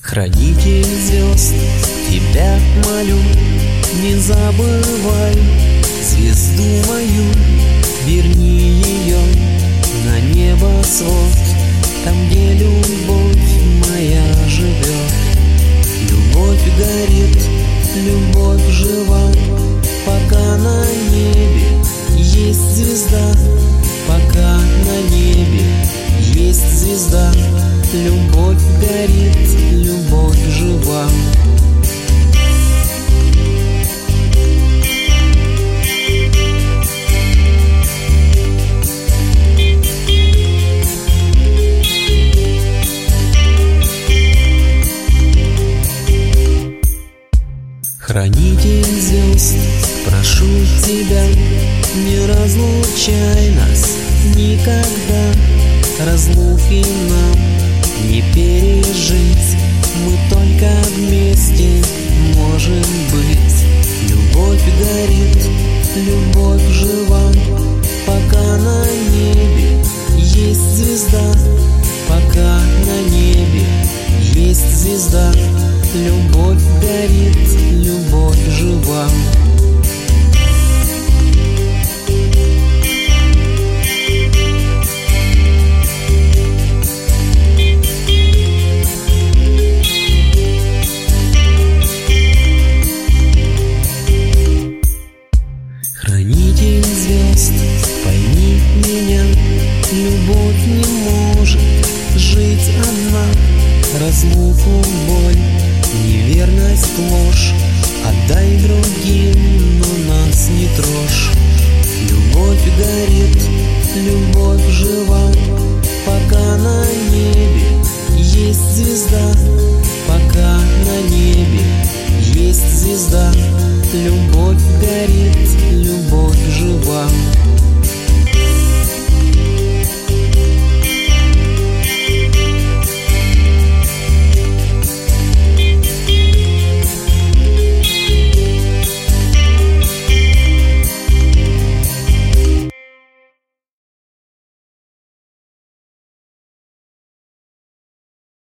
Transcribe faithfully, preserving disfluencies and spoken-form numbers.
Хранитель звезд, тебя молю, не забывай звезду мою, верни ее на небосвод, там, где любовь моя живет. Любовь горит, любовь жива, пока на небе есть звезда, пока на небе есть звезда. Любовь горит, любовь жива. Хранитель звезд, прошу тебя, не разлучай нас никогда, разлуки нам не пережить, мы только вместе можем быть. Любовь горит, любовь жива, пока на небе есть звезда, пока на небе есть звезда. Любовь горит, любовь жива. Хранитель звезд, пойми меня, любовь не может жить одна. Разлуку, боль, неверность, ложь отдай другим, но нас не трожь. Любовь горит, любовь жива, пока на небе есть звезда, пока на небе есть звезда. Любовь горит, любовь